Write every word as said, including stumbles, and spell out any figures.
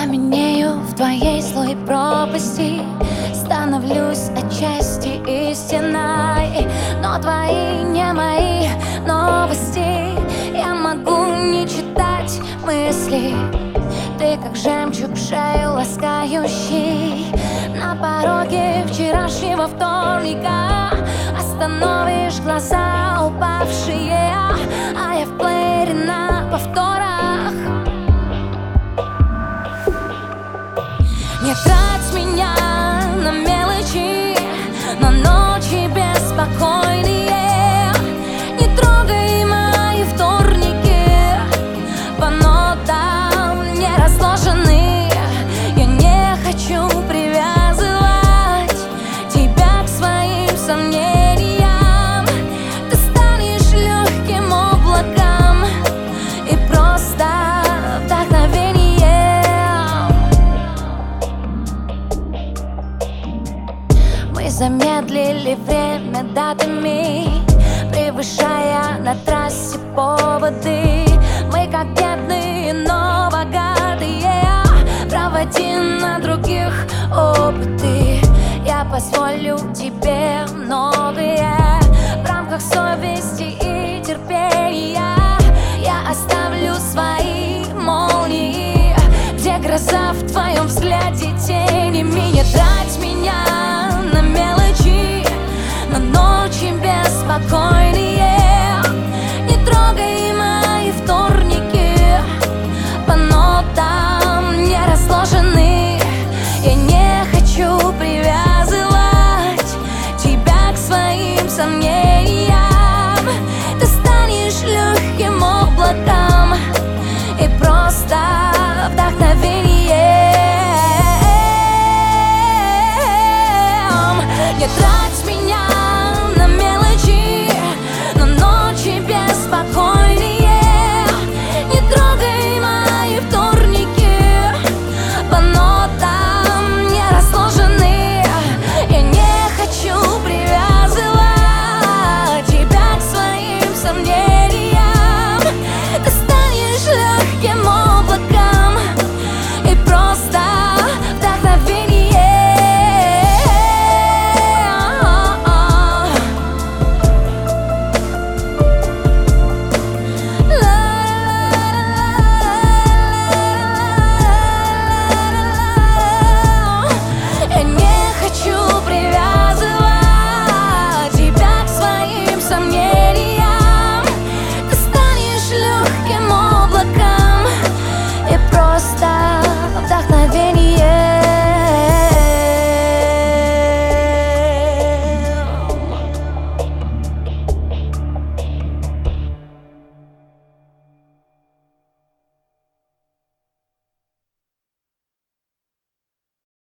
Каменею в твоей злой пропасти, становлюсь отчасти истиной. Но твои не мои новости, я могу не читать мысли. Ты как жемчуг шею ласкающий, на пороге вчерашнего вторника остановишь глаза упавшие, а я в плеере на повторах. Не трать меня на мелочи, на ночи беспокойные. Не трогай мои вторники, по нотам не разложены. Я не хочу привязывать тебя к своим сомнениям. Ты станешь легким облаком и просто вдохновением. Мы замедлили время датами, превышая на трассе поводы. Мы как бедные, но богатые, проводи на других опыты. Я позволю тебе многое в рамках совести и терпения. Я оставлю свои молнии, где гроза в твоем взгляде